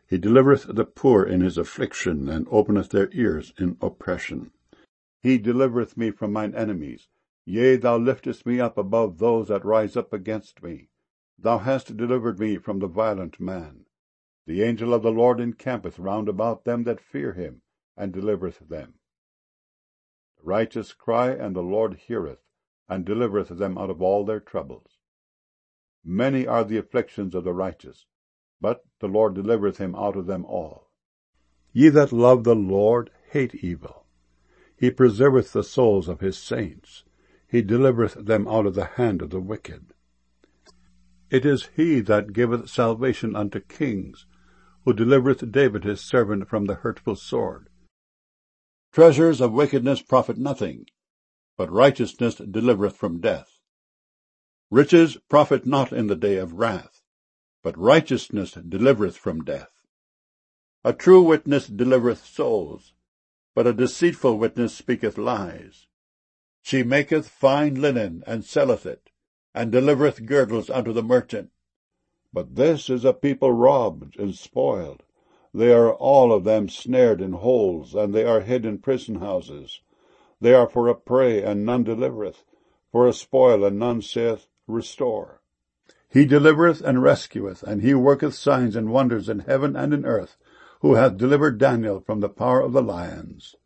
He delivereth the poor in his affliction, and openeth their ears in oppression. He delivereth me from mine enemies. Yea, thou liftest me up above those that rise up against me. Thou hast delivered me from the violent man. The angel of the Lord encampeth round about them that fear him, and delivereth them. The righteous cry, and the Lord heareth, and delivereth them out of all their troubles. Many are the afflictions of the righteous, but the Lord delivereth him out of them all. Ye that love the Lord hate evil. He preserveth the souls of his saints. He delivereth them out of the hand of the wicked. It is he that giveth salvation unto kings, who delivereth David his servant from the hurtful sword. Treasures of wickedness profit nothing, but righteousness delivereth from death. Riches profit not in the day of wrath, but righteousness delivereth from death. A true witness delivereth souls, but a deceitful witness speaketh lies. She maketh fine linen, and selleth it, and delivereth girdles unto the merchant. But this is a people robbed and spoiled. They are all of them snared in holes, and they are hid in prison houses. They are for a prey, and none delivereth, for a spoil, and none saith, Restore. He delivereth and rescueth, and he worketh signs and wonders in heaven and in earth, who hath delivered Daniel from the power of the lions.